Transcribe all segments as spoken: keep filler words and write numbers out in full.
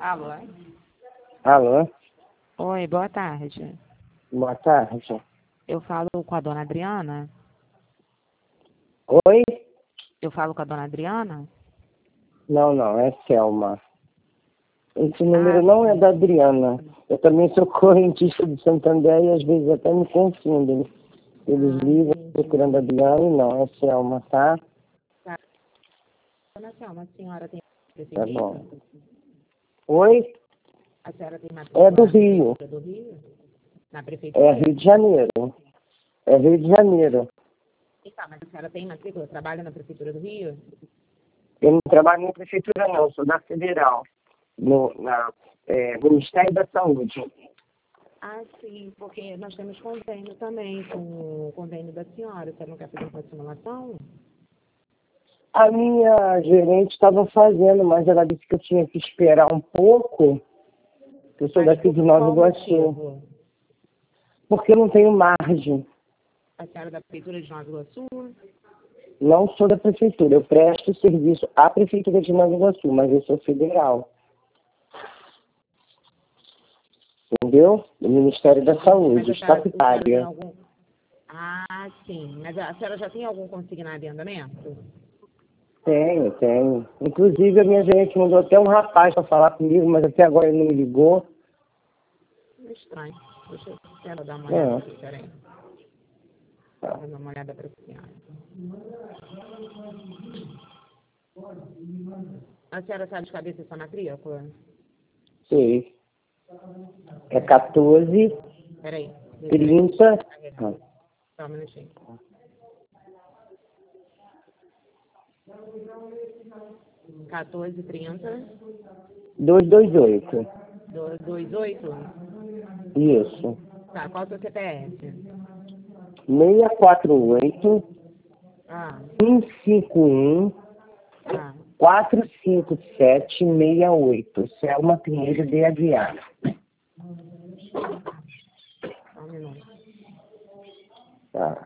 Alô? Alô? Oi, boa tarde. Boa tarde. Eu falo com a dona Adriana? Oi? Eu falo com a dona Adriana? Não, não, é Selma. Esse número Ah, não é da Adriana. Eu também sou correntista de Santander e às vezes até me confundem. Eles Ah, ligam entendi. procurando a Adriana e não, é Selma, tá? Tá. Dona Selma, a senhora tem Tá prefeitura? bom. Oi? A senhora tem matrícula É do na Rio. prefeitura do Rio? Na É prefeitura? Rio de Janeiro. É Rio de Janeiro. Tá, mas a senhora tem matrícula? Trabalha na prefeitura do Rio? Eu não trabalho na prefeitura não, sou da Federal. No na, é, Ministério da Saúde. Ah, sim, porque nós temos convênio também com o convênio da senhora. A senhora não quer fazer uma simulação? A minha gerente estava fazendo, mas ela disse que eu tinha que esperar um pouco. Eu sou Mas daqui por de Nova qual Iguaçu. motivo? Porque eu não tenho margem. A senhora é da prefeitura de Nova Iguaçu? Não sou da prefeitura. Eu presto serviço à prefeitura de Nova Iguaçu, mas eu sou federal. Entendeu? Do Ministério da Mas Saúde, a senhora, a senhora tem estatutária. algum... Ah, sim. Mas a senhora já tem algum consignado em andamento? Tenho, tenho. Inclusive, a minha gerente mandou até um rapaz para falar comigo, mas até agora ele não me ligou. Estranho. Deixa eu quero dar uma É. olhada aqui, peraí. Vou dar uma olhada para a senhora. A senhora sabe de cabeça sua matrícula? Sei. É quatorze, Peraí. trinta. Ah, Só um minutinho. quatorze, trinta, duzentos e vinte e oito. dois oito. Isso. Tá, qual é o seu C P F? seiscentos e quarenta e oito, Ah, cento e cinquenta e um, ah. quatrocentos e cinquenta e sete, sessenta e oito. Selma Pinheiro de Aguiar. Só um minuto. Tá.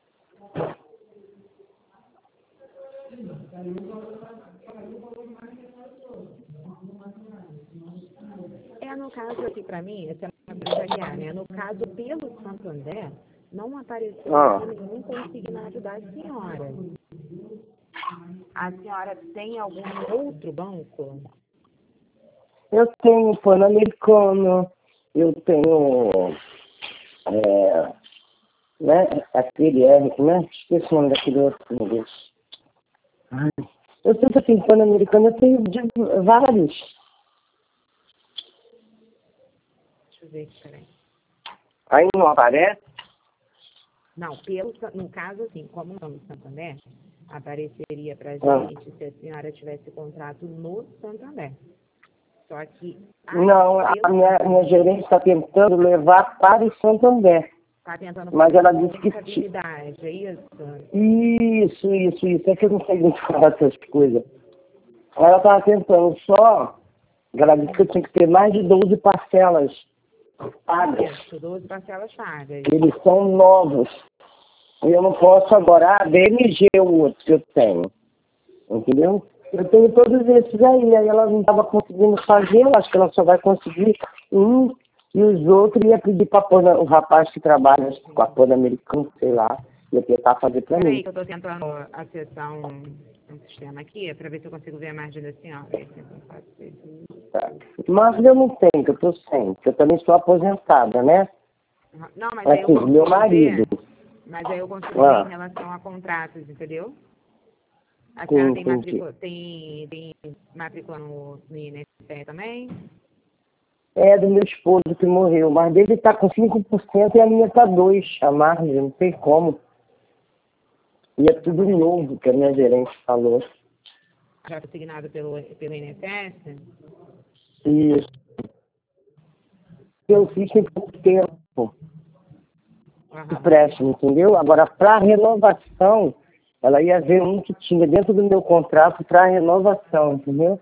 É, no caso aqui para mim, esse é uma coisa guiar, né? No caso, pelo Santander, não apareceu Ah. aqui nenhum consignado da senhora. A senhora tem algum outro banco? Eu tenho Pan-Americano, eu tenho, é, né, aquele, é, né, esqueci o nome daquele outro, meu Deus. Ai, eu sei que eu tenho Pan-Americano, eu tenho de vários. Deixa eu ver aqui, peraí. Aí não aparece? Não, pelo, no caso, assim, como não no Santander, apareceria para a Ah. gente se a senhora tivesse contrato no Santander. Só que... Não, a minha, minha gerente está tentando levar para o Santander. Está tentando Mas fazer ela uma disse que... contabilidade, é isso? Isso, isso, isso. É que eu não sei muito falar essas coisas. Ela estava tentando só... Ela disse que eu tinha que ter mais de doze parcelas pagas. Isso, doze parcelas pagas. Eles são novos. E eu não posso agora... Ah, D M G é o outro que eu tenho. Entendeu? Eu tenho todos esses aí. Aí ela não estava conseguindo fazer. Eu acho que ela só vai conseguir um... E os outros ia pedir para pôr o rapaz que trabalha com a Pan Americana, sei lá, ia tentar fazer para mim. Peraí, que eu estou tentando acessar um, um sistema aqui para ver se eu consigo ver a margem da senhora. Tá. Mas eu não tenho, que eu estou sem, que eu também sou aposentada, né? Não, mas aí eu Assim, consigo meu marido. ver, mas aí eu consigo Ah. ver em relação a contratos, entendeu? A Sim, senhora tem entendi. matrícula, tem, tem matrícula no, no I N S S também? É do meu esposo que morreu, mas dele está com cinco por cento e a minha está dois por cento, a margem, não tem como. E é tudo novo que a minha gerente falou. Já foi assignado pelo, pelo I N S S? Isso. Eu fiz em pouco tempo. Aham. Empréstimo, entendeu? Agora, para renovação, ela ia ver um que tinha dentro do meu contrato para renovação, entendeu?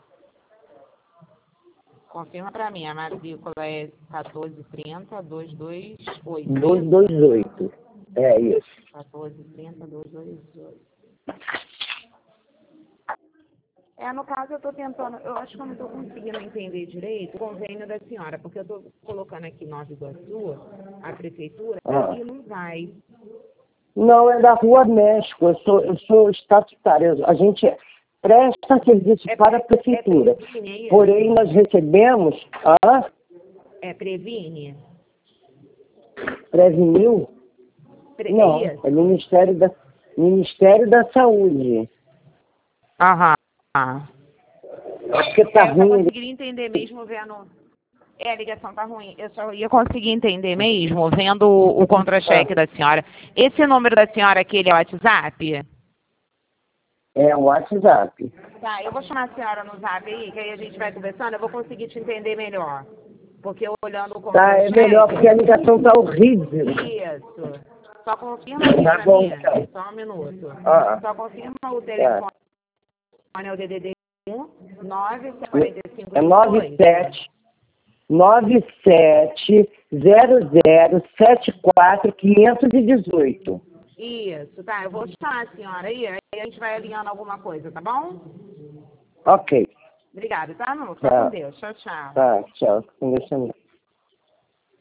Confirma para mim, a matrícula é quatorze trinta, duzentos e vinte e oito. duzentos e vinte e oito. É isso. quatorze trinta, duzentos e vinte e oito. É, no caso, eu estou tentando, eu acho que eu não estou conseguindo entender direito o convênio da senhora, porque eu estou colocando aqui Nova Iguaçu, a prefeitura, Ah. e não vai. Não, é da Rua México, eu sou, eu sou estatutária. A gente presta serviço É, para a é prefeitura. Previne, é isso? Porém, nós recebemos a É Previne? Previnil? Pre, Não, isso? é Ministério da, Ministério da Saúde. Aham. Acho que tá É, eu só ruim. conseguiria entender mesmo vendo... É, a ligação tá ruim. Eu só ia conseguir entender mesmo vendo o, o contra-cheque Ah, da senhora. Esse número da senhora aqui, ele é o WhatsApp? é o WhatsApp. Tá, eu vou chamar a senhora no zap aí, que aí a gente vai conversando, eu vou conseguir te entender melhor. Porque eu olhando o Tá, é contra-cheque... melhor porque a ligação tá horrível. Isso. Só confirma aqui Tá pra bom, mim. então. Só um minuto. Ah, Só confirma o tá. telefone. É o D D D um nove sete quatro cinco É dois. nove sete nove sete zero zero sete quatro quinhentos e dezoito. Isso, tá. Eu vou chamar a senhora aí, aí a gente vai alinhando alguma coisa, tá bom? Ok. Obrigada, tá, Nu? Fica com Tá, Deus. Tchau, tchau. tá, tchau. Com Deus também.